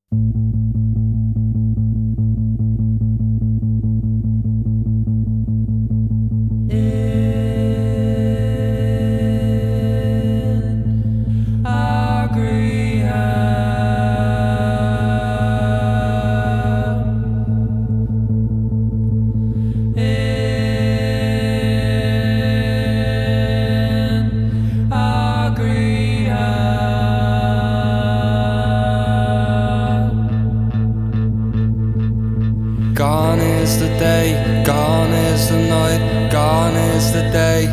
Gone is the day, gone is the night, gone is the day.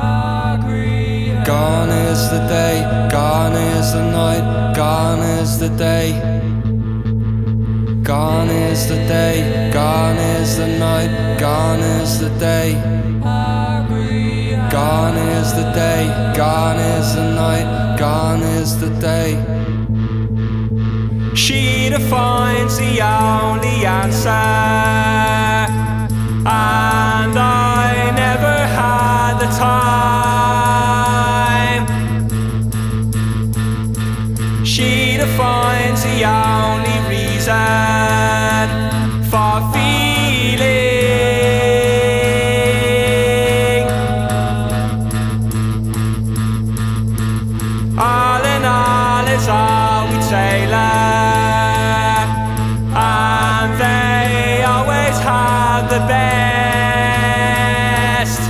Gone is the day, gone is the night, gone is the day. Gone is the day, gone is the night, gone is the day. Gone is the day, gone is the night, gone is the day. She defines the only answer, and I never had the time. She defines the only reason for feeling. All in all, it's all we tailor. The best,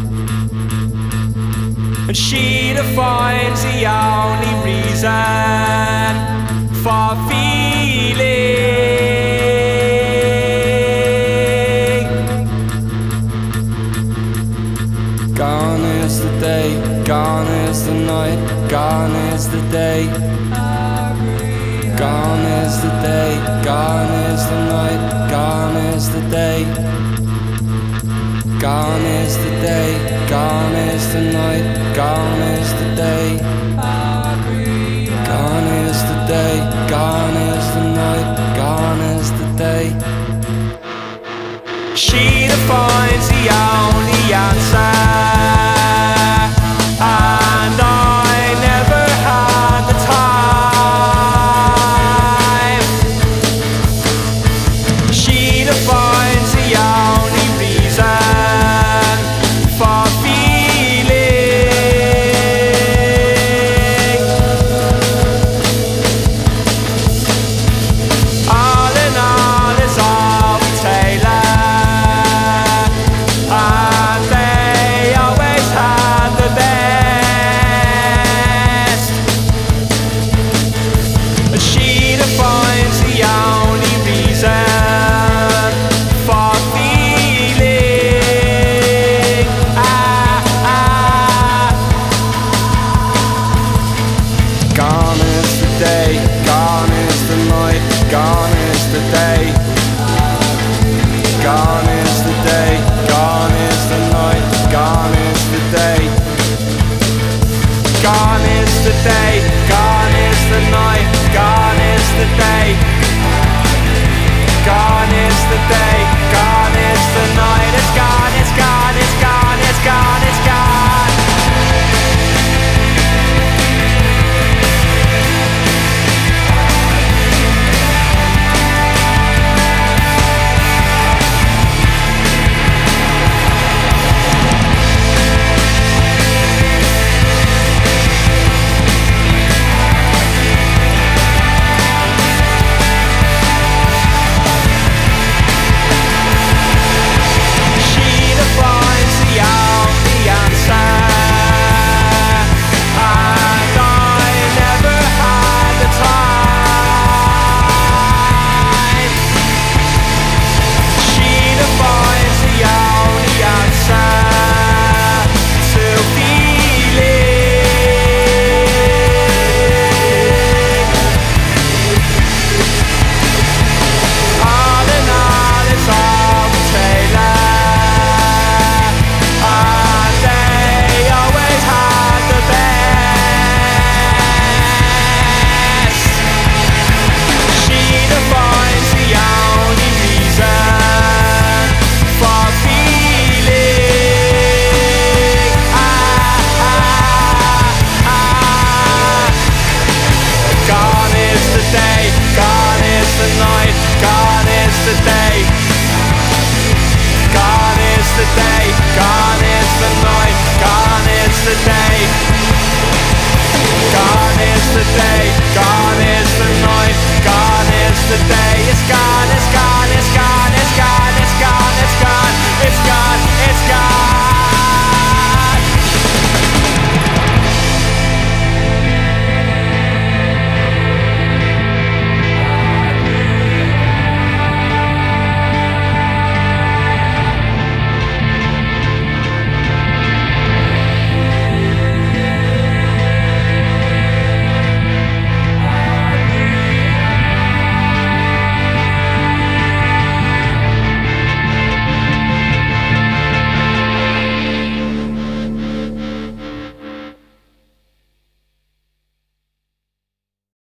and she defines the only reason for feeling. Gone is the day, gone is the night, gone is the day. Gone is the day, gone is the night, gone is the day. Gone is the day, gone is the night, gone is the day. Gone is the day, gone is the night, gone is the day. She defines the hour.